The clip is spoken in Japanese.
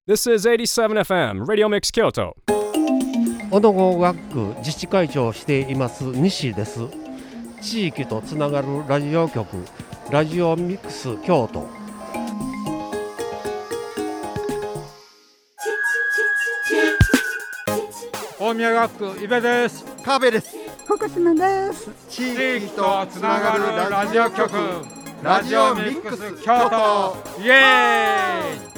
This is 87FM Radio Mix Kyoto. 小野語学区自治会長をしています西です。地域とつながるラジオ局ラジオミックス京都。 大宮学区伊部です。 川辺です。 福島です。 地域とつながるラジオ局ラジオミックス京都、イエーイ。